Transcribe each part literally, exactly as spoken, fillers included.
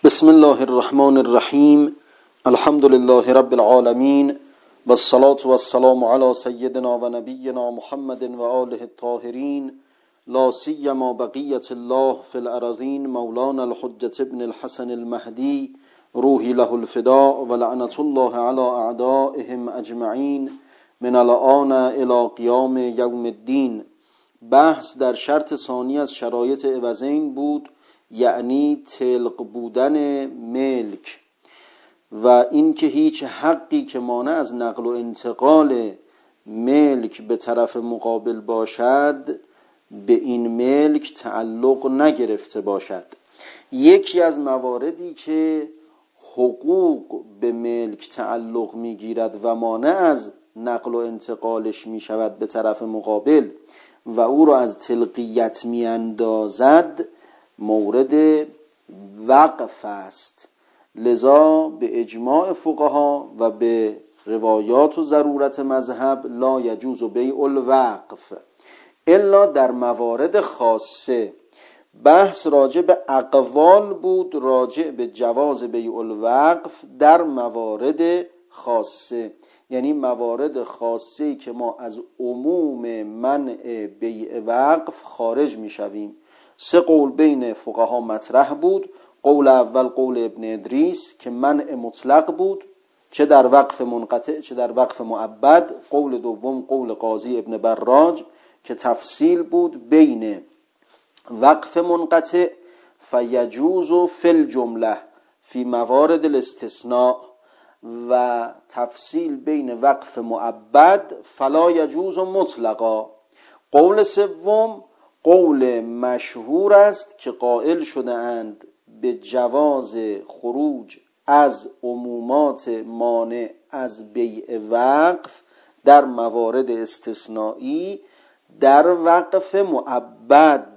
بسم الله الرحمن الرحیم. الحمد لله رب العالمین و الصلاة و السلام علی سیدنا و نبینا محمد و آله الطاهرین، لا سیما بقیت الله فی الارضین، مولانا الحجة ابن الحسن المهدی روحی له الفداء و لعنت الله علی اعدائهم اجمعین من الآن الی قیام یوم الدین. بحث در شرط ثانی از شرایط عوضین بود، یعنی طلق بودن ملک و اینکه هیچ حقی که مانع از نقل و انتقال ملک به طرف مقابل باشد به این ملک تعلق نگرفته باشد. یکی از مواردی که حقوق به ملک تعلق میگیرد و مانع از نقل و انتقالش میشود به طرف مقابل و او را از طلقیت میاندازد مورد وقف است. لذا به اجماع فقها و به روایات و ضرورت مذهب لا یجوز بیع الوقف الا در موارد خاصه. بحث راجع به اقوال بود راجع به جواز بیع الوقف در موارد خاصه، یعنی موارد خاصی که ما از عموم منع بیع وقف خارج می شویم. سه قول بین فقها مطرح بود. قول اول قول ابن ادریس که منع مطلق بود، چه در وقف منقطع چه در وقف مؤبد. قول دوم قول قاضی ابن براج که تفصیل بود بین وقف منقطع فیجوز فی الجمله فی موارد الاستثناء و تفصیل بین وقف مؤبد فلا یجوز مطلقا. قول سوم قول مشهور است که قائل شده اند به جواز خروج از عمومات مانع از بیع وقف در موارد استثنایی در وقف مؤبد.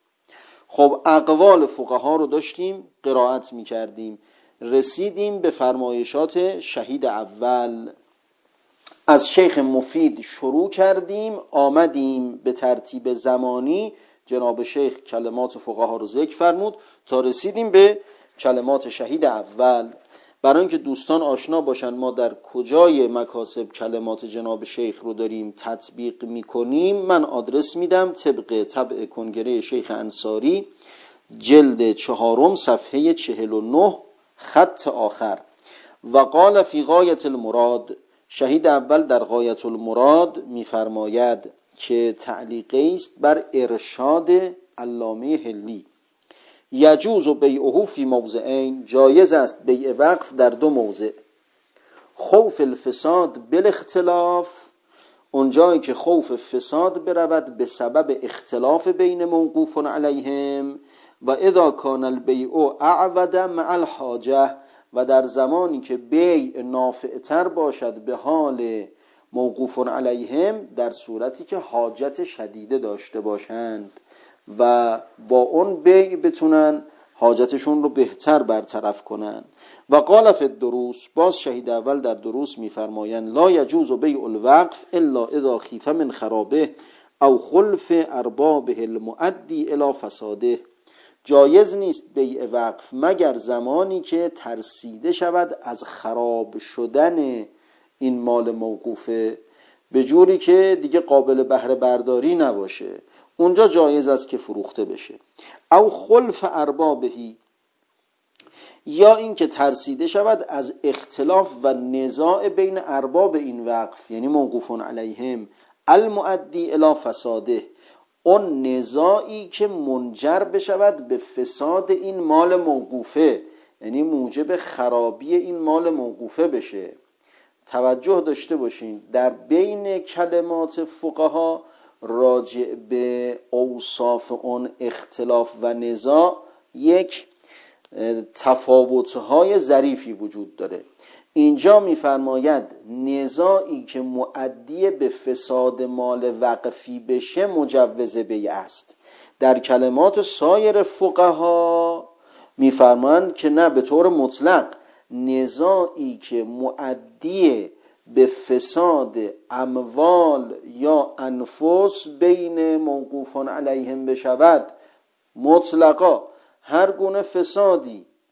خب اقوال فقها رو داشتیم قرائت می کردیم، رسیدیم به فرمایشات شهید اول. از شیخ مفید شروع کردیم، آمدیم به ترتیب زمانی، جناب شیخ کلمات فقها رو ذکر فرمود تا رسیدیم به کلمات شهید اول. برای اینکه دوستان آشنا باشن ما در کجای مکاسب کلمات جناب شیخ رو داریم تطبیق میکنیم، من آدرس میدم طبق طبع کنگره شیخ انصاری جلد چهارم صفحه چهل و نه خط آخر. و قال فی غایت المراد، شهید اول در غایت المراد میفرماید که تعلیقی است بر ارشاد علامه حلی. یجوز بیعه فی موضعین، جایز است بیع وقف در دو موضع. خوف الفساد بالاختلاف، اونجایی که خوف فساد برود به سبب اختلاف بین موقوف علیهم، و اذا کان البیع اعود مع الحاجه، و در زمانی که بیع نافعتر باشد به حال موقوف علیهم در صورتی که حاجت شدیده داشته باشند و با اون بیع بتونن حاجتشون رو بهتر برطرف کنن. و قال فی الدروس، باز شهید اول در دروس میفرمایند لا یجوز بیع الوقف الا اذا خیف من خرابه او خلف اربابه المؤدی الی فساده، جایز نیست بیع وقف مگر زمانی که ترسیده شود از خراب شدن این مال موقوفه به جوری که دیگه قابل بهره برداری نباشه، اونجا جایز است که فروخته بشه. او خلف اربابهی، یا این که ترسیده شود از اختلاف و نزاع بین ارباب این وقف یعنی موقوفون علیهم المؤدی الی فساده، اون نزاعی که منجر بشود به فساد این مال موقوفه یعنی موجب خرابی این مال موقوفه بشه. توجه داشته باشین در بین کلمات فقها راجع به اوصاف اون اختلاف و نزاع یک تفاوت‌های ظریفی وجود داره. اینجا می‌فرماید نزاعی که مؤدی به فساد مال وقفی بشه مجوز بیع است. در کلمات سایر فقها می‌فرمایند که نه، به طور مطلق نزاعی که مؤدی به فساد اموال یا انفس بین موقوفان علیهم بشود، مطلقا هر گونه فسادی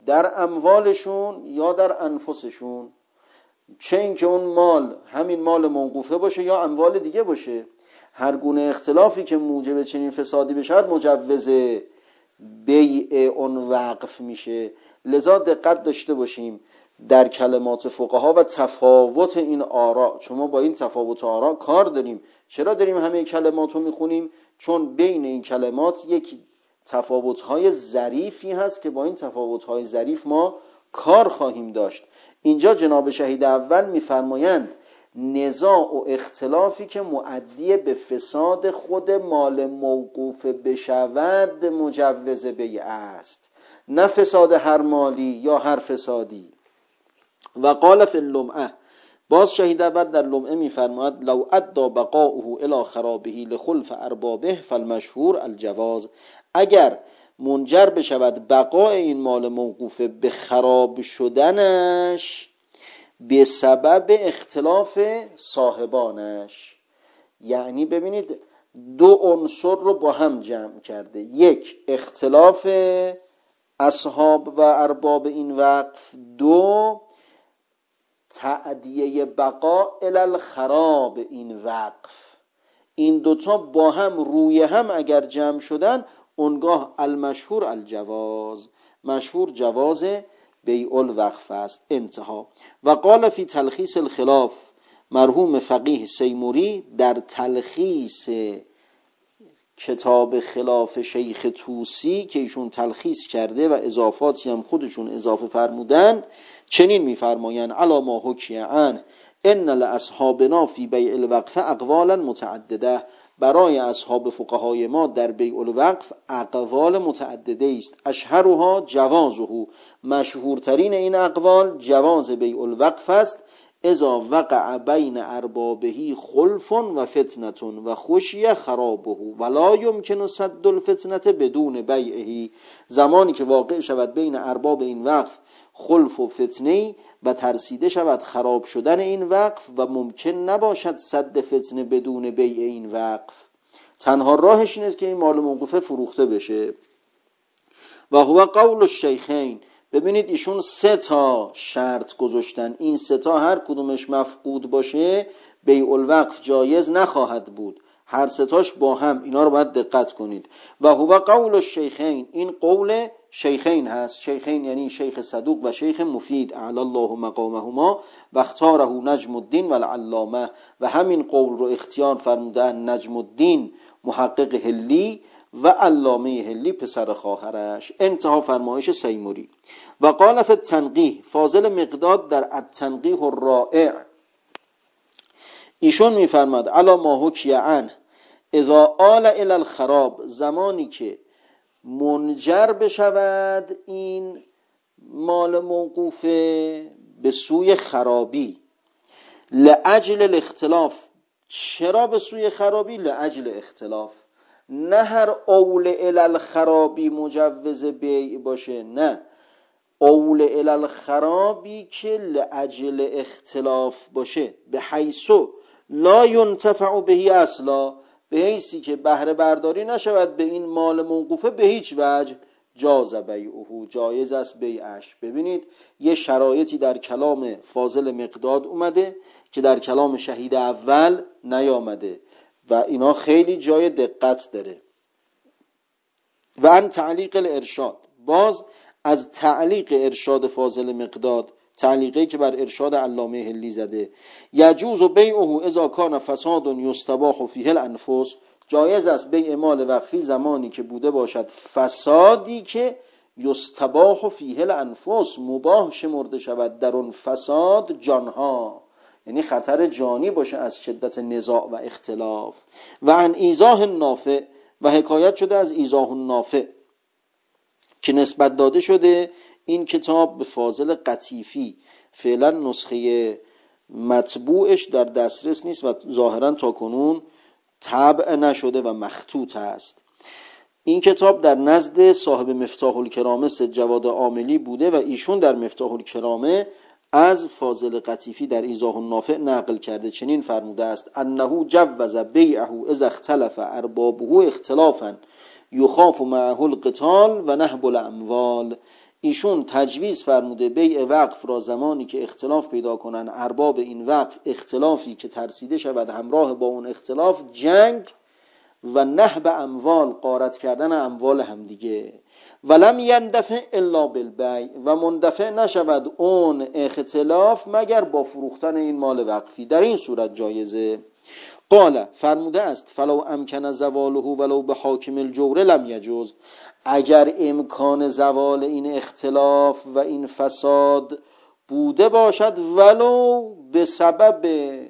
در اموالشون یا در انفسشون، چه اینکه اون مال همین مال موقوفه باشه یا اموال دیگه باشه. هر گونه اختلافی که موجب چنین فسادی بشه مجوز بیع اون وقف میشه. لذا دقت داشته باشیم در کلمات فقها و تفاوت این آراء، چون ما با این تفاوت آراء کار داریم. چرا داریم همه کلمات رو میخونیم؟ چون بین این کلمات یک تفاوت‌های ظریفی هست که با این تفاوت‌های ظریف ما کار خواهیم داشت. اینجا جناب شهید اول میفرمایند نزاع و اختلافی که مؤدی به فساد خود مال موقوف بشود مجوز بیع است، نه فساد هر مالی یا هر فسادی. و قال فی اللمعه، باز شهید اول در لمعه میفرماید لو ادى بقاؤه الی خرابه لخلف اربابه فالمشهور الجواز، اگر منجر بشود بقاء این مال موقوفه به خراب شدنش به سبب اختلاف صاحبانش. یعنی ببینید دو عنصر رو با هم جمع کرده، یک اختلاف اصحاب و ارباب این وقف، دو تعدیه بقا الی الخراب این وقف. این دوتا با هم روی هم اگر جمع شدن اونگاه المشهور الجواز، مشهور جواز بیع الوقف است. انتها. و قال فی تلخیص الخلاف، مرحوم فقیه سیموری در تلخیص کتاب خلاف شیخ طوسی که ایشون تلخیص کرده و اضافاتی هم خودشون اضافه فرمودند چنین میفرمایند علی ما حکی عنه ان لاصحابنا فی بیع الوقف اقوالا متعدده، برای اصحاب فقهای ما در بیع الوقف اقوال متعدده است. اشهرها جوازه، مشهورترین این اقوال جواز بیع الوقف است. اذا وقع بین اربابه خلف و فتنه و خشی خرابه ولا یمکن سد الفتنه بدون بیعه، زمانی که واقع شود بین ارباب این وقف خلف و فتنه و ترسیده شود خراب شدن این وقف و ممکن نباشد سد فتنه بدون بیع این وقف، تنها راهش اینه که این مال موقوفه فروخته بشه. و هو قول الشیخین، ببینید ایشون سه تا شرط گذاشتن، این سه تا هر کدومش مفقود باشه بیع الوقف جایز نخواهد بود، هر سه تاش با هم، اینا رو باید دقت کنید. و هو قول الشیخین، این قول شیخین هست، شیخین یعنی شیخ صدوق و شیخ مفید اعلی الله مقامهما و اختاره نجم الدین و العلامه، و همین قول رو اختیار فرمودن نجم الدین محقق هلی و علامه هلی پسر خواهرش. انتها فرمایش سیموری. و قال فی التنقیح، فاضل مقداد در التنقیح الرائع ایشون میفرماد علی ما حکی عنه اذا آل الی الخراب، زمانی که منجر بشود این مال موقوفه به سوی خرابی، لاجل الاختلاف، چرا به سوی خرابی؟ لاجل اختلاف، نه هر اول الی الخرابی مجوز بیع باشه، نه اول الی الخرابی که لاجل اختلاف باشه، به حیث لا ینتفع بهی اصلا، به حیثی که بهره برداری نشود به این مال موقوفه به هیچ وجه، جاز بیعه، جایز است بیعش. ببینید یه شرایطی در کلام فاضل مقداد اومده که در کلام شهید اول نیامده و اینا خیلی جای دقت داره. و ان تعلیق الارشاد، باز از تعلیق ارشاد فاضل مقداد، تعلیقی که بر ارشاد علامه هلی زده، یجوز بیعه اذا کان فساد یستباح فیه الانفس، جایز است بیع مال وقفی زمانی که بوده باشد فسادی که یستباح فیه الانفس، مباح شمرده شود در اون فساد جانها، یعنی خطر جانی باشه از شدت نزاع و اختلاف. و عن ایضاح النافع، و حکایت شده از ایضاح النافع که نسبت داده شده این کتاب به فاضل قطیفی، فعلا نسخه مطبوعش در دسترس نیست و ظاهرا تا کنون طبع نشده و مخطوط است. این کتاب در نزد صاحب مفتاح الکرامه سید جواد عاملی بوده و ایشون در مفتاح الکرامه از فاضل قطیفی در ایضاح النافع نقل کرده، چنین فرموده است انه جوز بیعه اذا اختلف اربابه اختلافا یخاف معه القتال و نهب الاموال. ایشون تجویز فرموده بیع وقف را زمانی که اختلاف پیدا کنن ارباب این وقف، اختلافی که ترسیده شود همراه با اون اختلاف جنگ و نهب اموال، غارت کردن اموال همدیگه، ولم یندفع الا بالبیع، و مندفع نشود اون اختلاف مگر با فروختن این مال وقفی، در این صورت جایزه. قال فرموده است فلو امکن زواله ولو به حاکم الجور لم یجوز، اگر امکان زوال این اختلاف و این فساد بوده باشد ولو به سبب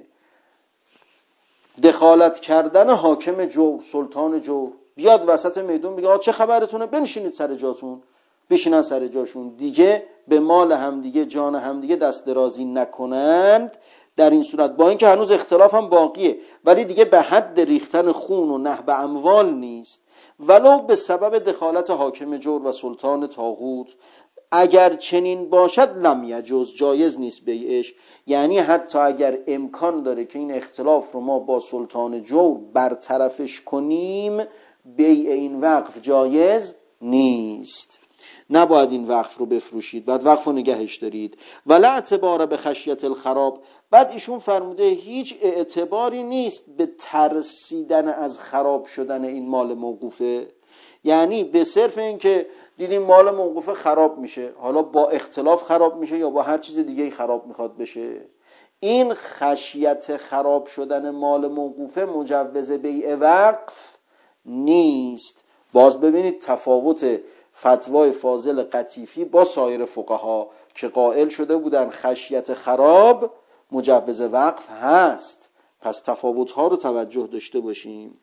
دخالت کردن حاکم جور، سلطان جور، بیاد وسط میدون بگه آقا چه خبرتونه، بنشینید سر جاتون، بشینن سر جاشون، دیگه به مال همدیگه، جان همدیگه دست درازی نکنند، در این صورت با اینکه هنوز اختلاف هم باقیه ولی دیگه به حد ریختن خون و نهب اموال نیست، ولو به سبب دخالت حاکم جور و سلطان طاغوت، اگر چنین باشد لم یجوز، جایز نیست بیعش. یعنی حتی اگر امکان داره که این اختلاف رو ما با سلطان جور برطرفش کنیم، بیع این وقف جایز نیست. نباید این وقف رو بفروشید، بعد وقف رو نگهش دارید. ولا اعتبار به خشیت الخراب، بعد ایشون فرموده هیچ اعتباری نیست به ترسیدن از خراب شدن این مال موقوفه، یعنی به صرف این که دیدیم مال موقوفه خراب میشه، حالا با اختلاف خراب میشه یا با هر چیز دیگه خراب میخواد بشه، این خشیت خراب شدن مال موقوفه مجوز بیع وقف نیست. باز ببینید تفاوت فتوای فاضل قطیفی با سایر فقها که قائل شده بودن خشیت خراب مجوز وقف هست، پس تفاوت‌ها رو توجه داشته باشیم.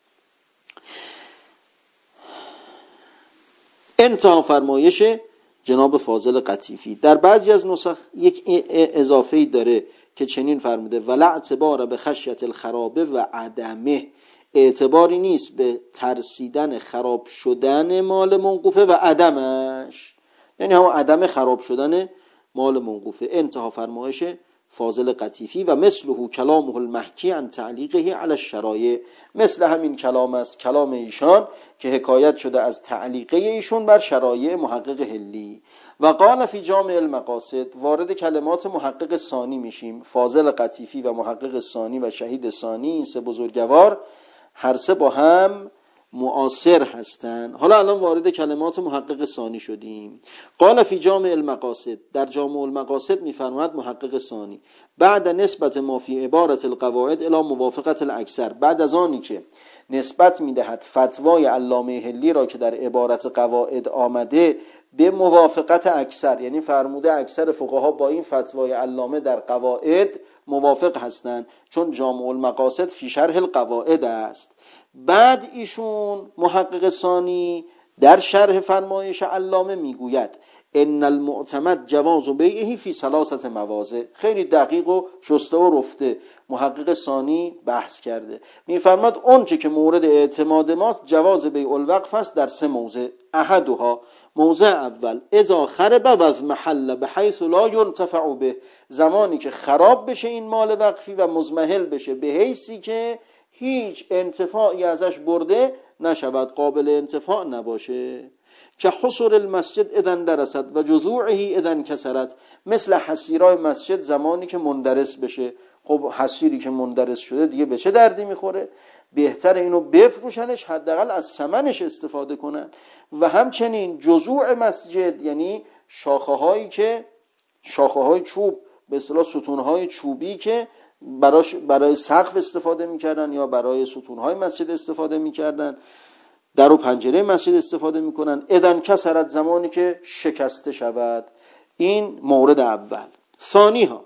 انتها فرمایش جناب فاضل قطیفی. در بعضی از نسخ یک اضافه‌ای داره که چنین فرموده ولا اعتبار به خشیت الخرابه و عدمه، اعتباری نیست به ترسیدن خراب شدن مال موقوفه و عدمش، یعنی هم عدم خراب شدن مال موقوفه. انتها فرمایش فاضل قطیفی و مثله کلامه المحکی عن تعلیقه علی الشرایع، مثل همین کلام است کلام ایشان که حکایت شده از تعلیقه ایشون بر شرایع محقق هلی. و قال فی جامع المقاصد، وارد کلمات محقق ثانی میشیم. فاضل قطیفی و محقق ثانی و شهید ثانی، این سه بزرگوار هر سه با هم معاصر هستند. حالا الان وارد کلمات محقق ثانی شدیم. قال فی جامع المقاصد، در جامع المقاصد میفرماید محقق ثانی بعد نسبت ما فی عبارت القواعد الی موافقت الاکثر، بعد از آنی که نسبت میدهد فتوای علامه هلی را که در عبارت قواعد آمده به موافقت اکثر، یعنی فرموده اکثر فقها با این فتوای علامه در قواعد موافق هستند، چون جامع المقاصد فی شرح القواعد است. بعد ایشون محقق ثانی در شرح فرمایش علامه میگوید ان المعتمد جواز بیعه فی ثلاثه مواضع. خیلی دقیق و شسته و رفته محقق ثانی بحث کرده، میفرماد اون چه که مورد اعتماد ماست جواز بیع الوقف است در سه موضع. احدها، موضع اول، اذا خرب و از محل به حیث لا ينتفع به، زمانی که خراب بشه این مال وقفی و مزمحل بشه به حیثی که هیچ انتفاعی ازش برده نشود، قابل انتفاع نباشه. که حصر المسجد اذن درست و جذوعه اذن کسرت، مثل حصیرای مسجد زمانی که مندرس بشه. خب حصیری که مندرس شده دیگه به چه دردی میخوره؟ بهتر اینو بفروشنش، حداقل از ثمنش استفاده کنن. و همچنین جذوع مسجد یعنی شاخه هایی که شاخه های چوب، به اصطلاح ستون های چوبی که براش برای سقف استفاده میکردن یا برای ستون های مسجد استفاده میکردن، در و پنجره مسجد استفاده میکنن. اذن کسرت، زمانی که شکسته شود. این مورد اول. ثانی ها،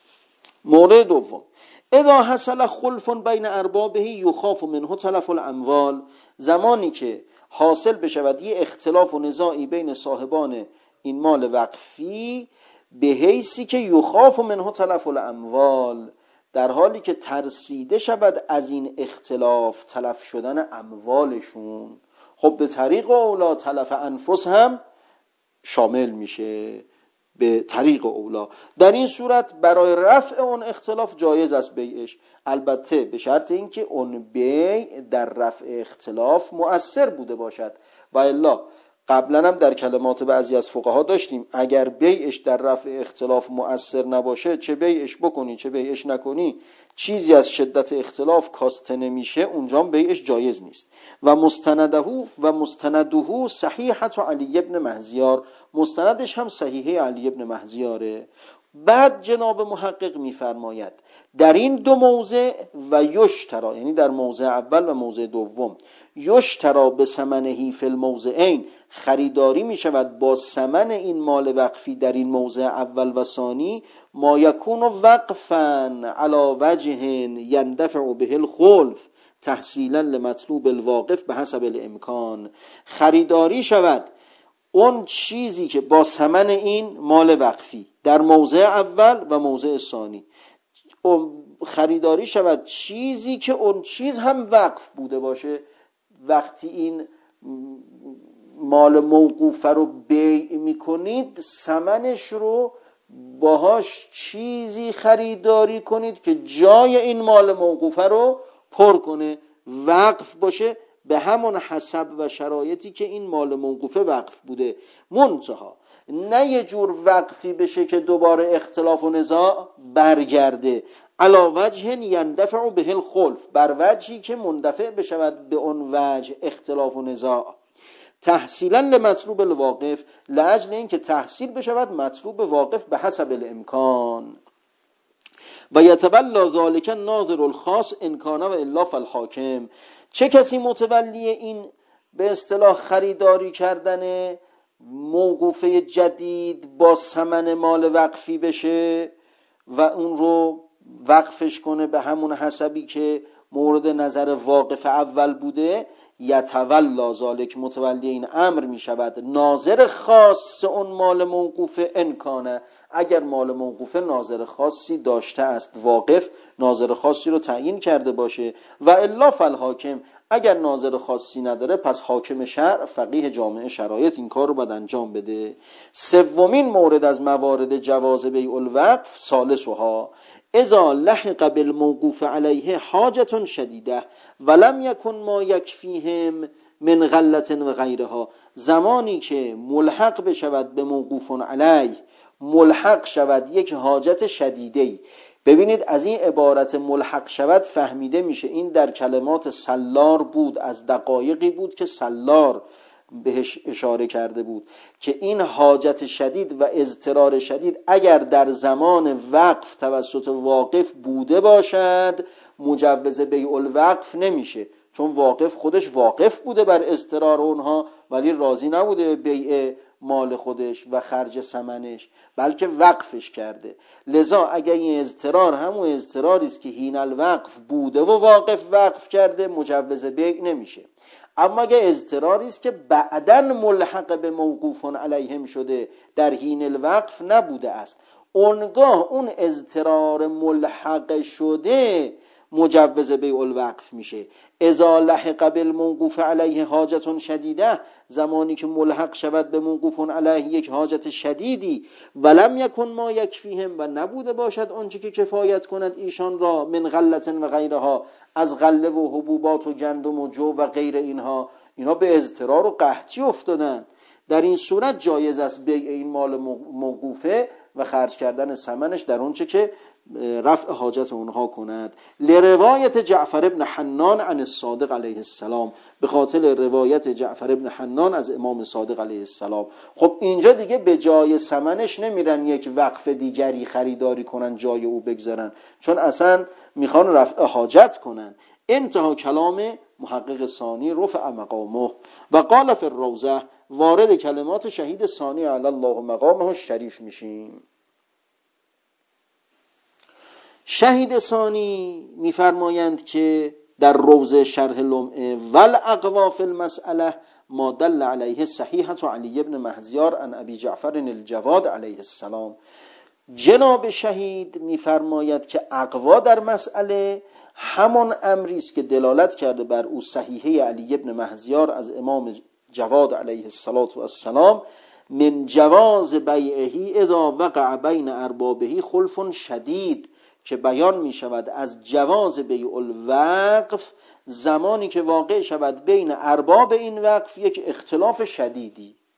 مورد دوم، اذا حصل خلف بین اربابه یخاف منه تلف الاموال، زمانی که حاصل بشود یه اختلاف و نزاعی بین صاحبان این مال وقفی به حیثی که یخاف منه تلف الاموال، در حالی که ترسیده شود از این اختلاف تلف شدن اموالشون. خب به طریق اولا تلف انفس هم شامل میشه، به طریق اولا. در این صورت برای رفع اون اختلاف جایز است بیعش، البته به شرط اینکه اون بیع در رفع اختلاف مؤثر بوده باشد، و الا قبلا هم در کلمات بعضی از فقها داشتیم اگر بیعش در رفع اختلاف مؤثر نباشه، چه بیعش بکنی چه بیعش نکنی، چیزی از شدت اختلاف کاسته نمیشه، اونجا بیعش جایز نیست. و مستنده و مستنده صحیحة علی ابن مهزیار، مستندش هم صحیحه علی ابن مهزیاره. بعد جناب محقق میفرماید در این دو موضع و یشترا، یعنی در موضع اول و موضع دوم، یشترا به ثمنه فی الموضعین، خریداری می شود با ثمن این مال وقفی در این موضع اول و ثانی، ما یکون وقفا علی وجه یندفع به الخلف تحصیلا لمطلوب الواقف به حسب الامکان. خریداری شود اون چیزی که با ثمن این مال وقفی در موضع اول و موضع ثانی، خریداری شود چیزی که اون چیز هم وقف بوده باشه. وقتی این مال موقوفه رو بیع میکنید، ثمنش رو باهاش چیزی خریداری کنید که جای این مال موقوفه رو پر کنه، وقف باشه به همون حسب و شرایطی که این مال موقوفه وقف بوده. منتها نه یه جور وقفی بشه که دوباره اختلاف و نزاع برگرده، علا وجه یندفع به الخلف، بر وجهی که مندفع بشود به اون وجه اختلاف و نزاع، تحصیلا لمطلوب الواقف، لاجل این که تحصیل بشود مطلوب واقف به حسب الامکان. و یتولی ذلک الناظر الخاص ان کان و الا فالحاکم، چه کسی متولی این به اصطلاح خریداری کردن موقوفه جدید با ثمن مال وقفی بشه و اون رو وقفش کنه به همون حسبی که مورد نظر واقف اول بوده، یتولی ذالک، متولی این امر می شود ناظر خاص اون مال موقوفه انکانه، اگر مال موقوفه ناظر خاصی داشته است، واقف ناظر خاصی رو تعیین کرده باشه، و الا فالحاکم، اگر ناظر خاصی نداره پس حاکم شرع فقیه جامع شرایط این کار رو باید انجام بده. سومین مورد از موارد جواز بیع الوقف، ثالثها اذا لحق بالموقوف علیه حاجة شدیده ولم یکن ما یکفیهم من غلة و غیرها، زمانی که ملحق بشود به موقوف علیه، ملحق شود یک حاجت شدیده‌ای. ببینید از این عبارت ملحق شود فهمیده میشه این در کلمات سلار بود، از دقایقی بود که سلار بهش اشاره کرده بود که این حاجت شدید و اضطرار شدید اگر در زمان وقف توسط واقف بوده باشد مجوز بیع الوقف نمیشه، چون واقف خودش واقف بوده بر اضطرار اونها ولی راضی نبوده بیع مال خودش و خرج ثمنش، بلکه وقفش کرده. لذا اگر این اضطرار همون اضطراری است که حین الوقف بوده و واقف وقف کرده مجوز بیع نمیشه. اما اگر اضطراری است که بعداً ملحق به موقوف علیهم شده در حین الوقف نبوده است، اونگاه اون اضطرار ملحق شده مجوز بیع الوقف میشه. اذا لحق بالموقوف علیه حاجت شدیده، زمانی که ملحق شود به موقوف علیه یک حاجت شدیدی، ولم یکن ما یکفیهم، و نبوده باشد آنچه که کفایت کند ایشان را، من غلة و غیرها، از غله و حبوبات و گندم و جو و غیر اینها، اینا به اضطرار و قحطی افتادن، در این صورت جایز است بیع این مال موقوفه و خرج کردن ثمنش در اونچه که رفع حاجت اونها کند. لروایت جعفر ابن حنان عن الصادق علیه السلام، به خاطر روایت جعفر ابن حنان از امام صادق علیه السلام. خب اینجا دیگه به جای ثمنش نمیرن یک وقف دیگری خریداری کنن جای او بگذارن، چون اصلا میخوان رفع حاجت کنن. انتها کلام محقق ثانی رفع مقامه. و قال فی الروضه، وارد کلمات شهید ثانی علی الله مقامه شریف میشیم. شهید ثانی میفرمایند که در روضه شرح لمعه، ول اقوا فی المسئله ما دل علیه صحیحة علی ابن مهزیار عن ابی جعفر الجواد علیه السلام. جناب شهید میفرماید که اقوا در مسئله همان امری است که دلالت کرده بر او صحیحه علی ابن مهزیار از امام جواد علیه السلام، من جواز بیعه اذا وقع بین اربابه خلف شدید، که بیان می شود از جواز بیع الوقف زمانی که واقع شود بین ارباب این وقف یک اختلاف شدیدی.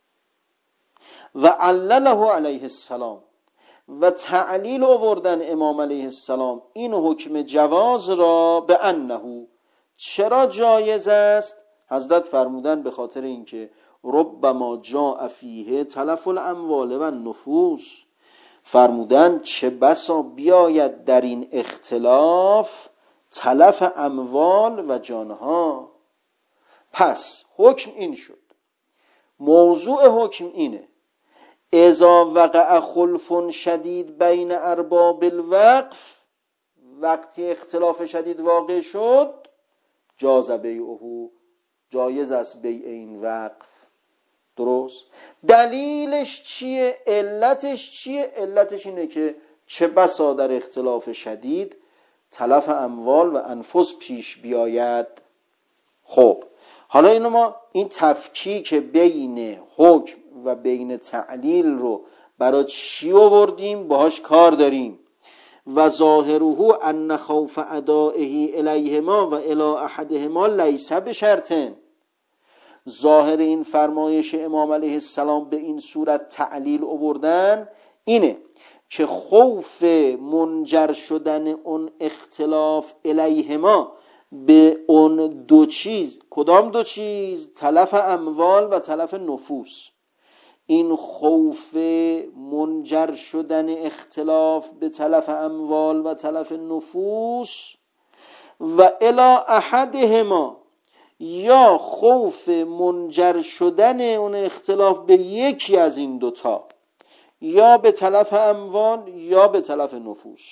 و علله علیه السلام، و تعلیل آوردن امام علیه السلام این حکم جواز را به انه، چرا جایز است؟ حضرت فرمودن به خاطر اینکه ربما جاء فیه تلف الاموال و النفوس، فرمودن چه بسا بیاید در این اختلاف تلف اموال و جانها. پس حکم این شد، موضوع حکم اینه اذا وقع خلف شدید بین ارباب الوقف، وقتی اختلاف شدید واقع شد جاز بیعه، جایز است بیع این وقف. درست؟ دلیلش چیه؟ علتش چیه؟ علتش اینه که چه بسا در اختلاف شدید تلف اموال و انفس پیش بیاید. خب حالا اینو ما این تفکیک بین حکم و بین تعلیل رو برای چی آوردیم؟ باهاش کار داریم. و ظاهره ان خوف ادائه الیهما و الی احدهما لیس بشرطن. ظاهر این فرمایش امام علیه السلام به این صورت تعلیل آوردن اینه که خوف منجر شدن اون اختلاف الیهما به اون دو چیز، کدام دو چیز؟ تلف اموال و تلف نفوس. این خوف منجر شدن اختلاف به تلف اموال و تلف نفوس و الی احدهما، یا خوف منجر شدن اون اختلاف به یکی از این دوتا، یا به تلف اموال یا به تلف نفوس.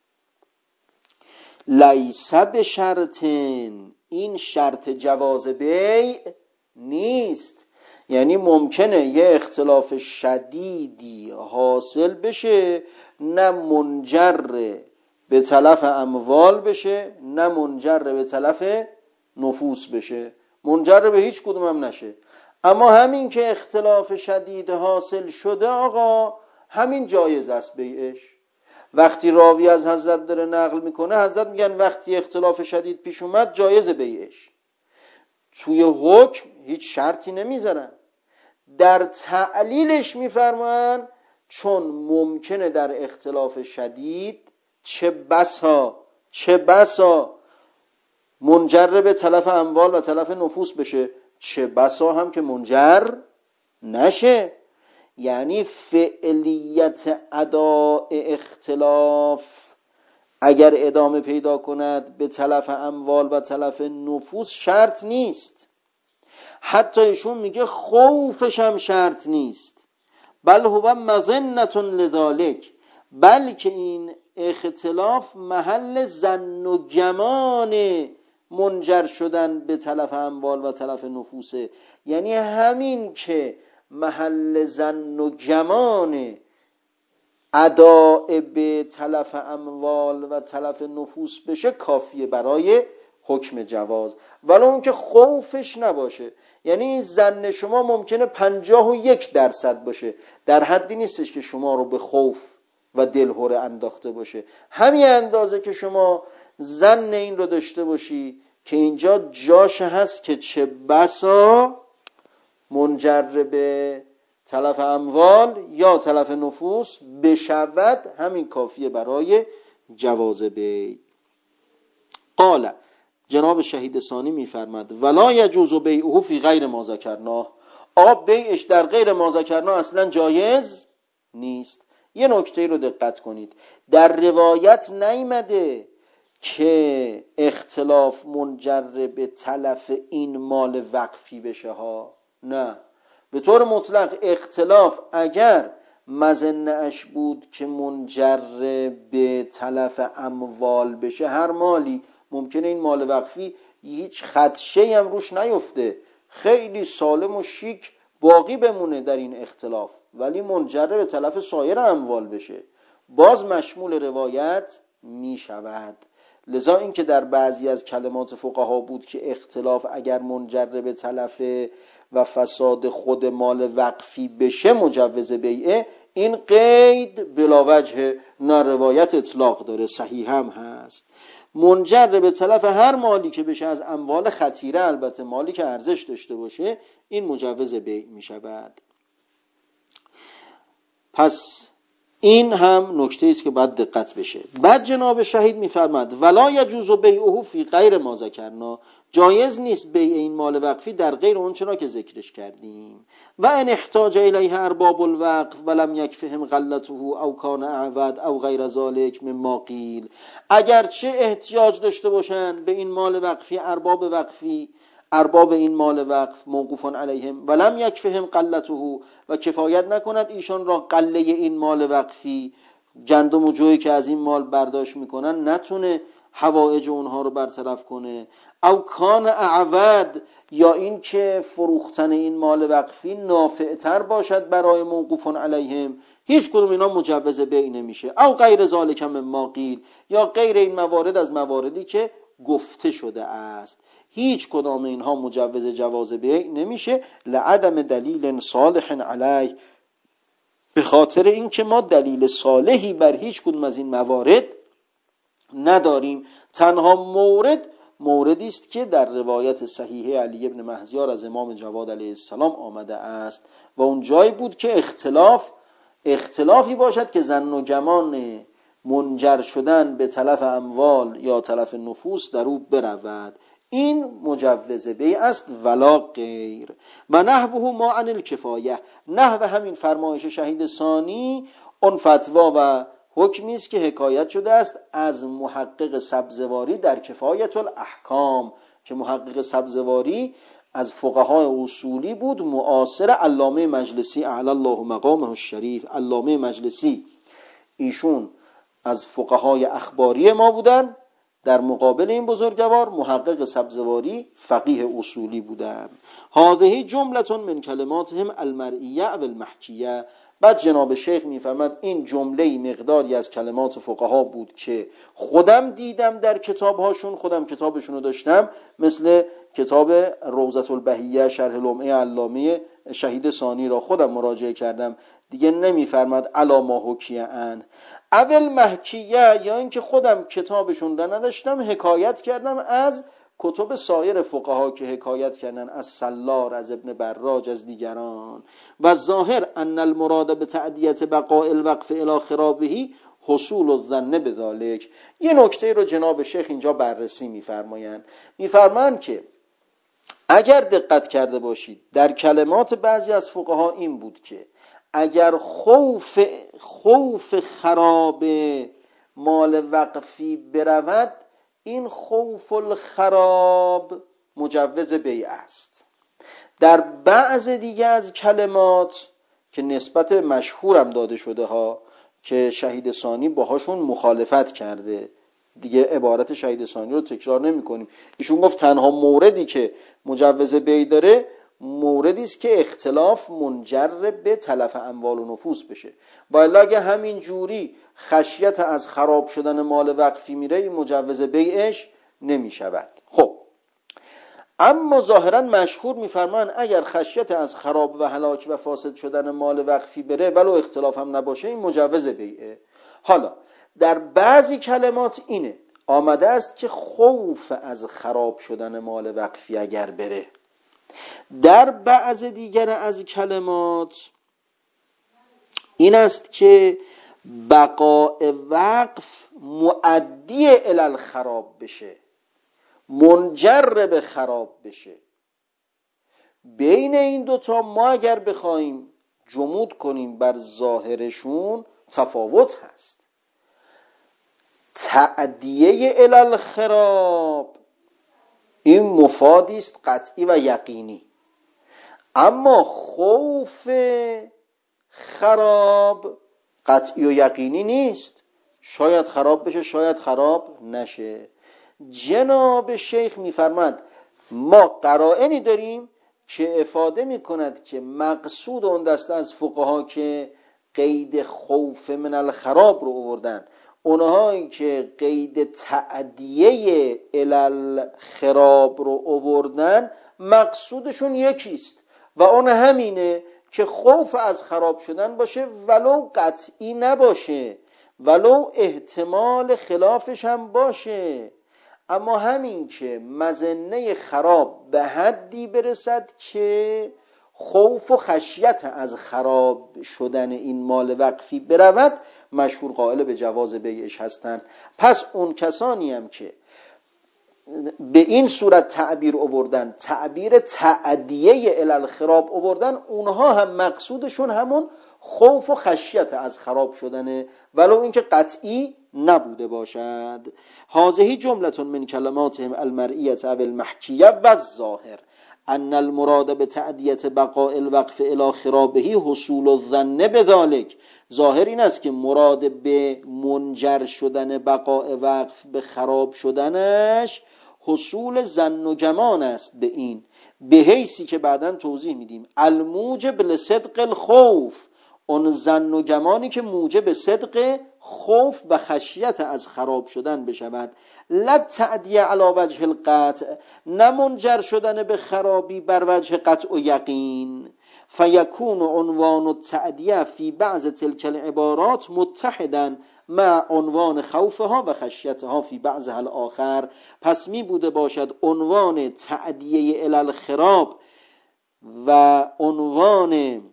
لیس بشرطن، این شرط جواز بیع نیست. یعنی ممکنه یه اختلاف شدیدی حاصل بشه، نه منجر به تلف اموال بشه نه منجر به تلف نفوس بشه، منجر به هیچ کدوم هم نشه. اما همین که اختلاف شدید حاصل شده آقا، همین جایز است بیعش. وقتی راوی از حضرت داره نقل میکنه، حضرت میگن وقتی اختلاف شدید پیش اومد جایز بیعش. توی حکم هیچ شرطی نمیذارن. در تعلیلش میفرمان چون ممکنه در اختلاف شدید چه بسا چه بسا منجر به تلف اموال و تلف نفوس بشه، چه بسا هم که منجر نشه. یعنی فعلیت اداء اختلاف اگر ادامه پیدا کند به تلف اموال و تلف نفوس شرط نیست. حتی ایشون میگه خوفش هم شرط نیست، بل هو مظنة لذالک، بلکه این اختلاف محل ظن و گمان منجر شدن به تلف اموال و تلف نفوسه. یعنی همین که محل ظن و گمان اداء به تلف اموال و تلف نفوس بشه کافیه برای حکم جواز، ولو اون که خوفش نباشه. یعنی این ظن شما ممکنه پنجاه و یک درصد باشه، در حدی نیستش که شما رو به خوف و دلهره انداخته باشه. همین اندازه که شما ظن این رو داشته باشی که اینجا جاش هست که چه بسا منجر به تلف اموال یا تلف نفوس بشود، همین کافیه برای جواز بیع. قال جناب شهید ثانی میفرماد ولا یجوز بیعه فی غیر ما ذکرناه، آقا بیعش در غیر ما ذکرناه اصلا جایز نیست. یه نکته رو دقت کنید، در روایت نیامده که اختلاف منجر به تلف این مال وقفی بشه ها، نه، به طور مطلق اختلاف اگر مظنه‌اش بود که منجر به تلف اموال بشه، هر مالی ممکنه این مال وقفی هیچ خدشه‌ای هم روش نیفته، خیلی سالم و شیک باقی بمونه در این اختلاف، ولی منجر به تلف سایر اموال بشه، باز مشمول روایت می شود. لذا این که در بعضی از کلمات فقها بود که اختلاف اگر منجر به تلف و فساد خود مال وقفی بشه مجوز بیعه، این قید بلا وجه نه روایت اطلاق داره، صحیح هم هست. منجر به تلف هر مالی که بشه از اموال خطیره، البته مالی که ارزش داشته باشه، این مجوز بیع می شود. پس این هم نکته است که باید دقت بشه. بعد جناب شهید میفرماد ولا یجوز بیعه فی غیر ما ذکرنا، جایز نیست بیع این مال وقفی در غیر اون چرا که ذکرش کردیم. و ان احتاج الیه ارباب الوقف ولم یکفهم غلته او کان اعود او غیر ذلک مما قیل، اگرچه احتیاج داشته باشند به این مال وقفی ارباب وقفی ارباب این مال وقف موقوفان علیهم ولم یکفهم قلته، و کفایت نکند ایشان را قله این مال وقفی، گندم و جویی که از این مال برداشت میکنن نتونه حوائج اونها رو برطرف کنه. او کان اعود، یا این که فروختن این مال وقفی نافعتر باشد برای موقوفان علیهم، هیچ کدوم اینا مجوز بیع نمیشه. او غیر ذالک مما قیل، یا غیر این موارد از مواردی که گفته شده است، هیچ کدام اینها مجوز جواز بیع نمیشه. لعدم دلیل صالح علیه، به خاطر اینکه ما دلیل صالحی بر هیچ کدوم از این موارد نداریم. تنها مورد موردی است که در روایت صحیحه علی ابن مهزیار از امام جواد علیه السلام آمده است و اون جایی بود که اختلاف اختلافی باشد که ظن و گمان منجر شدن به تلف اموال یا تلف نفوس در او برود، این مجوز بیع است ولا غیر. و نحوه ما عن الکفایه، نحو همین فرمایش شهید ثانی اون فتوا و حکمی است که حکایت شده است از محقق سبزواری در کفایت الاحکام، که محقق سبزواری از فقهای اصولی بود، معاصر علامه مجلسی اعلی الله مقامه الشریف. علامه مجلسی ایشون از فقهای اخباری ما بودن، در مقابل این بزرگوار محقق سبزواری فقیه اصولی بودن. هذه جملة من کلماتهم المرئیه و المحکیه. بعد جناب شیخ میفرماد این جمله مقداری از کلمات فقها بود که خودم دیدم در کتابهاشون، خودم کتابشون رو داشتم، مثل کتاب روضة البهیه شرح لمعه علامه شهید ثانی را خودم مراجعه کردم، دیگه نمیفرماد علی ما حکیه ان اول محکیه، یا اینکه خودم کتابشون را نداشتم حکایت کردم از کتب سایر فقها که حکایت کردن، از سلار، از ابن براج، از دیگران. و ظاهر ان المراد به تعدیت بقاء الوقف الی خرابه حصول الظن بذلک. یه نکته رو جناب شیخ اینجا بررسی میفرمایند، میفرمایند که اگر دقت کرده باشید در کلمات بعضی از فقها این بود که اگر خوف خوف خراب مال وقفی برود، این خوف الخراب مجوز بیع است. در بعض دیگه از کلمات که نسبت مشهورم داده شده ها که شهید ثانی باهاشون مخالفت کرده، دیگه عبارت شهید ثانی رو تکرار نمی کنیم، ایشون گفت تنها موردی که مجوز بیع داره موردی است که اختلاف منجر به تلف اموال و نفوس بشه، و الا اگه همین جوری خشیت از خراب شدن مال وقفی میره، این مجوز بیعش نمی شود. خب اما ظاهرا مشهور میفرمان اگر خشیت از خراب و هلاک و فاسد شدن مال وقفی بره ولو اختلاف هم نباشه، این مجوز بیعه. حالا در بعضی کلمات اینه آمده است که خوف از خراب شدن مال وقفی اگر بره، در بعض دیگر از کلمات این است که بقاء وقف مؤدی الی الخراب بشه، منجر به خراب بشه. بین این دوتا ما اگر بخوایم جمود کنیم بر ظاهرشون تفاوت هست. تعدیه الی الخراب این مفادی است قطعی و یقینی، اما خوف خراب قطعی و یقینی نیست، شاید خراب بشه شاید خراب نشه. جناب شیخ میفرماد ما قرائنی داریم که افاده میکند که مقصود اون دسته از فقها که قید خوف من الخراب رو آوردن، اونهایی که قید تعدیه الی الخراب رو آوردن، مقصودشون یکیست و اون همینه که خوف از خراب شدن باشه ولو قطعی نباشه، ولو احتمال خلافش هم باشه، اما همین که مظنه خراب به حدی برسد که خوف و خشیت از خراب شدن این مال وقفی برود، مشهور قائل به جواز بیعش هستند. پس اون کسانی هم که به این صورت تعبیر آوردن، تعبیر تعدیه الالخراب آوردن، اونها هم مقصودشون همون خوف و خشیت از خراب شدنه، ولو اینکه قطعی نبوده باشد. هذه جملة من کلماتهم المرئیة و المحکیه و الظاهر ان المراد به تعدیت بقاء الوقف الی خرابه حصول الظن بذلک. ظاهر این است که مراد به منجر شدن بقاء وقف به خراب شدنش حصول ظن و گمان است به این، به حیثی که بعداً توضیح میدیم الموجب لصدق الخوف، اون ظن و گمانی که موجب صدق خوف و خشیت از خراب شدن بشود. لا تعدیه علی وجه القطع، نه منجر شدن به خرابی بر وجه قطع و یقین. فیکون عنوان التعدیه فی بعض تلک العبارات متحدا مع عنوان خوفها و خشیتها فی بعضها الاخر. پس می بوده باشد عنوان تعدیه الی الخراب و عنوان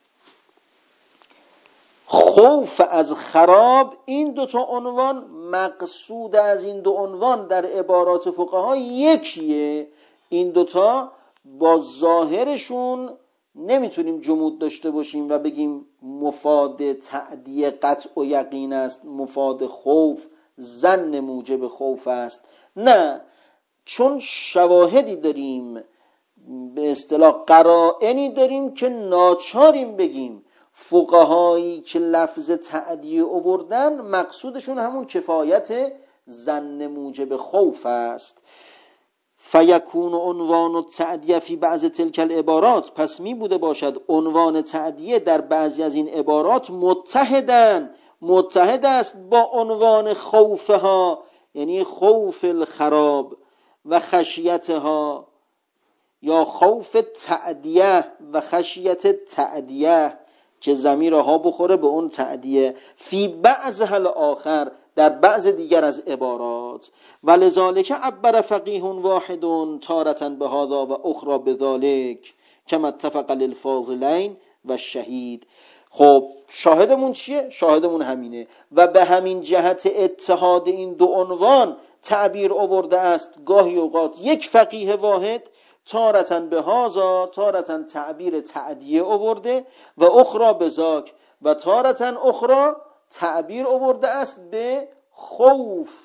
خوف از خراب، این دو تا عنوان مقصود از این دو عنوان در عبارات فقها یکیه. این دوتا با ظاهرشون نمیتونیم جمود داشته باشیم و بگیم مفاد تعدیه قطع و یقین است، مفاد خوف ظن موجب خوف است. نه، چون شواهدی داریم، به اصطلاح قرائنی داریم که ناچاریم بگیم فقهایی که لفظ تعدیه آوردن مقصودشون همون کفایت ظن موجب خوف است. فیکون عنوان التعدیه فی بعض تلک العبارات، پس می بوده باشد عنوان تعدیه در بعضی از این عبارات متحدن، متحد است با عنوان خوفها، یعنی خوف الخراب و خشیتها، یا خوف تعدیه و خشیت تعدیه که ضمیرها بخوره به اون تعدیه، فی بعض هل آخر، در بعض دیگر از عبارات. ولذالک عبر فقیه واحد تارة بهذا و اخرى بذالک کما اتفق للفاضلین و شهید. خب شاهدمون چیه؟ شاهدمون همینه و به همین جهت اتحاد این دو عنوان تعبیر آورده است گاهی اوقات یک فقیه واحد تارتن به هازا، تارتن تعبیر تعدیه آورده و اخرى بذاک، و تارتن اخرى تعبیر آورده است به خوف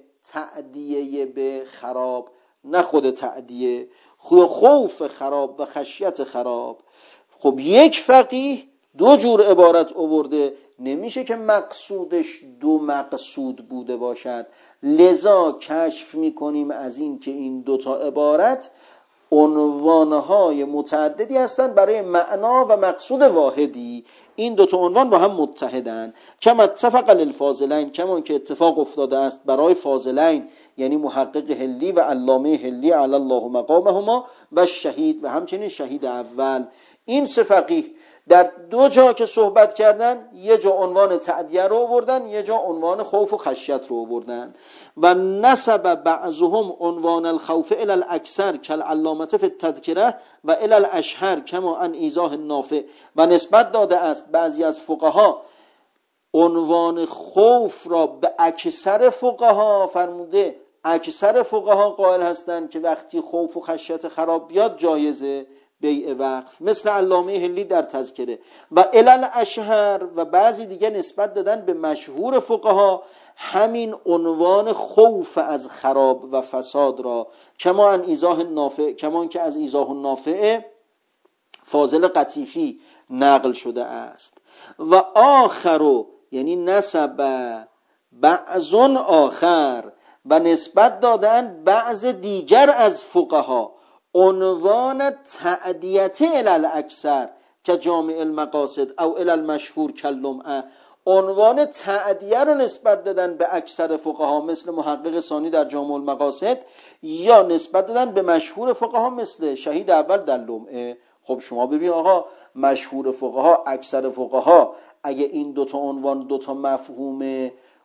تعدیه به خراب، نه خود تعدیه، خوف خراب و خشیت خراب. خب یک فقیه دو جور عبارت آورده، نمیشه که مقصودش دو مقصود بوده باشد. لذا کشف میکنیم از این که این دوتا عبارت عنوانهای متعددی هستند برای معنا و مقصود واحدی. این دو تا عنوان با هم متحدن. کما اتفق للفاضلین، کما که اتفاق افتاده است برای فاضلین، یعنی محقق حلی و علامه حلی علی الله مقامهما و شهید و همچنین شهید اول. این سه فقیه در دو جا که صحبت کردن، یه جا عنوان تعدیه رو آوردن، یه جا عنوان خوف و خشیت رو آوردن. و نسب بعضهم عنوان الخوف الى الاکثر کالعلامه فی التذکره و الى الاشهر کما ان ایضاح النافع، و نسبت داده است بعضی از فقها عنوان خوف را به اکثر فقها، فرموده اکثر فقها قائل هستند که وقتی خوف و خشیت خراب بیاد جایزه بیع وقف، مثل علامه حلی در تذکره. و علل اشهر، و بعضی دیگه نسبت دادن به مشهور فقها همین عنوان خوف از خراب و فساد را، کما ان ایضاح النافع، کما که از ایضاح النافع فاضل قطیفی نقل شده است. و آخرو، یعنی نسب بعضون آخر، و نسبت دادن بعض دیگر از فقها عنوان تعدیت الی الاکثر که جامع المقاصد او الی المشهور کلمعه، عنوان تعدیه رو نسبت دادن به اکثر فقها مثل محقق ثانی در جامع المقاصد، یا نسبت دادن به مشهور فقها مثل شهید اول در لمعه. خب شما ببین آقا، مشهور فقها، اکثر فقها، اگه این دوتا عنوان دوتا مفهوم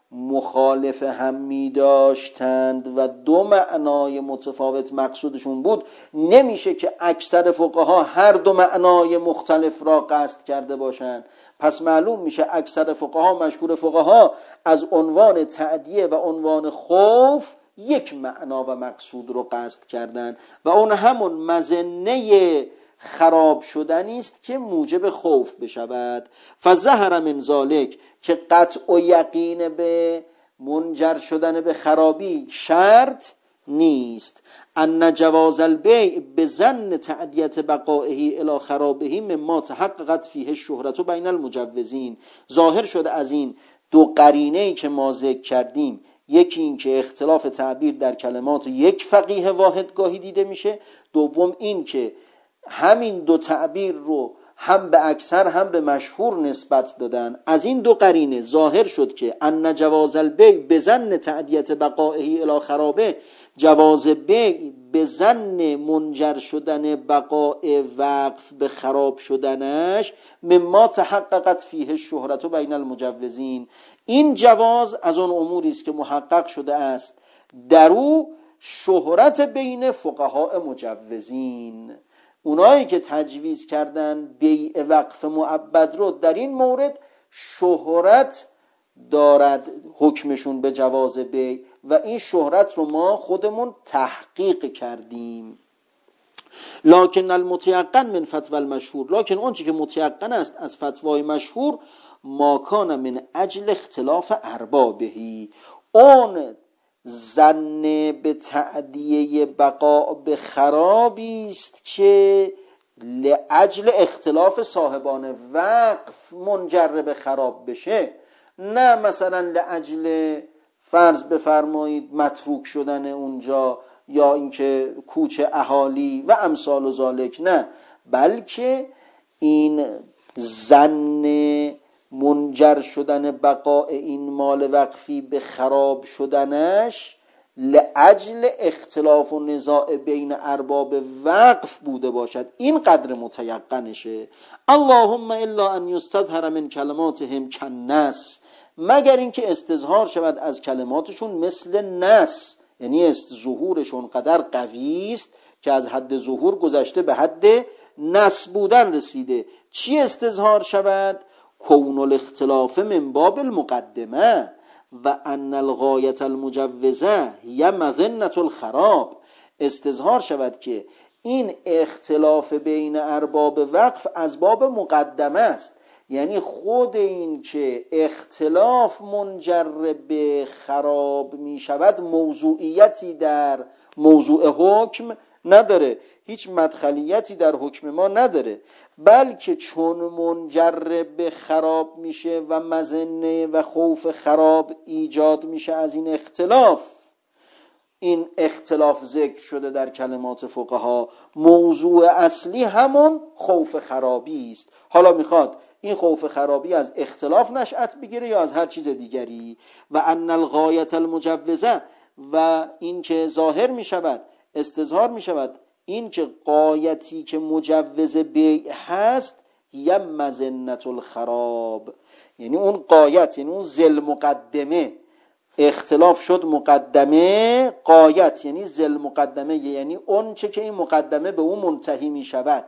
مخالف هم می داشتند و دو معنای متفاوت مقصودشون بود، نمیشه که اکثر فقها هر دو معنای مختلف را قصد کرده باشند. پس معلوم میشه اکثر فقها، مشهور فقها، از عنوان تعدیه و عنوان خوف یک معنا و مقصود رو قصد کردن و اون همون مظنه خراب شدنی است که موجب خوف بشود. فظهر من ذلک، که قطع و یقین به منجر شدن به خرابی شرط نیست. ان جواز البیع بظن تعدیت بقائه الی خرابه مما تحققت فیه الشهرة بین المجوزین. ظاهر شده از این دو قرینه‌ای که ما ذکر کردیم، یکی این که اختلاف تعبیر در کلمات یک فقیه واحد گاهی دیده میشه، دوم این که همین دو تعبیر رو هم به اکثر هم به مشهور نسبت دادن. از این دو قرینه ظاهر شد که ان جواز البیع بظن تعدیت بقائه الی خرابه، جواز بیع به ظن منجر شدن بقاء وقف به خراب شدنش مما تحققت فیه الشهرة بین المجوزین، این جواز از اون اموری است که محقق شده است در او شهرت بین فقهای مجوزین. اونایی که تجویز کردن بیع وقف مؤبد رو در این مورد شهرت دارد حکمشون به جواز بیع و این شهرت رو ما خودمون تحقیق کردیم. لکن المتیقن من فتوی المشهور، لکن اون چی که متیقن است از فتوای مشهور، ما کان من اجل اختلاف اربابهی، اون ظن به تعدیه بقا به خرابی است که لاجل اختلاف صاحبان وقف منجر به خراب بشه، نه مثلا لاجل فرض بفرمایید متروک شدن اونجا یا اینکه کوچ اهالی و امثال و ذالک، نه، بلکه این ظن منجر شدن بقاء این مال وقفی به خراب شدنش لاجل اختلاف و نزاع بین ارباب وقف بوده باشد، این قدر متیقنشه. اللهم الا ان یستظهر من کلماتهم کالنص، مگر اینکه استظهار شود از کلماتشون مثل نص، یعنی ظهورشون قدر قوی است که از حد ظهور گذشته به حد نص بودن رسیده. چی استظهار شود؟ کون الاختلاف من باب المقدمه و ان الغایة المجوزه هی مظنة الخراب، استظهار شود که این اختلاف بین ارباب وقف از باب مقدمه است، یعنی خود این که اختلاف منجر به خراب می شود موضوعیتی در موضوع حکم نداره، هیچ مدخلیتی در حکم ما نداره، بلکه چون منجر به خراب میشه و مظنه و خوف خراب ایجاد میشه از این اختلاف، این اختلاف ذکر شده در کلمات فقها، موضوع اصلی همون خوف خرابی است. حالا میخواد این خوف خرابی از اختلاف نشأت بگیره یا از هر چیز دیگری. و ان الغایة المجوزه، و این که ظاهر میشود، استظهار میشود این که غایتی که مجوز بیع هست یا مظنة الخراب، یعنی اون غایت، یعنی اون ذل مقدمه، اختلاف شد مقدمه، غایت یعنی ذل مقدمه، یعنی اون چه که این مقدمه به اون منتهی می شود،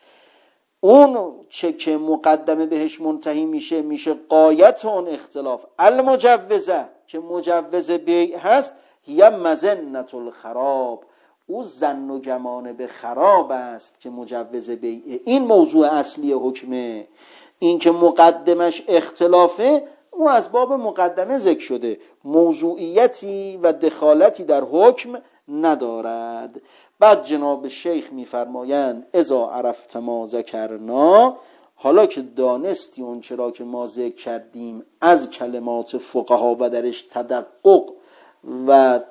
اون چه که مقدمه بهش منتهی میشه میشه غایت اون اختلاف. المجوزه که مجوز بیع هست یا مظنة الخراب، او ظن و گمان به خراب است که مجوز بیع، این موضوع اصلی حکمه. این که مقدمش اختلافه او از باب مقدمه ذکر شده، موضوعیتی و دخالتی در حکم ندارد. بعد جناب شیخ میفرمایند اذا عرفت ما ذکرنا، حالا که دانستی اون چرا که ما ذکر کردیم از کلمات فقها و درش تدقق و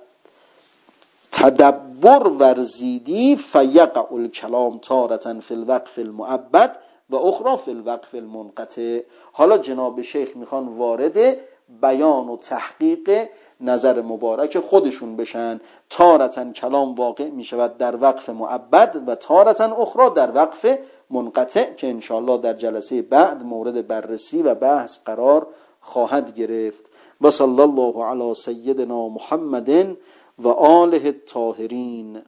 تدبر ورزیدی، فیقع الکلام تارة فی الوقف المؤبد و اخرى فی الوقف المنقطع. حالا جناب شیخ میخوان وارد بیان و تحقیق نظر مبارک خودشون بشن. تارة کلام واقع میشود در وقف مؤبد و تارة اخرى در وقف منقطع که انشاءالله در جلسه بعد مورد بررسی و بحث قرار خواهد گرفت. و صلی الله علی سیدنا محمد و آله الطاهرین.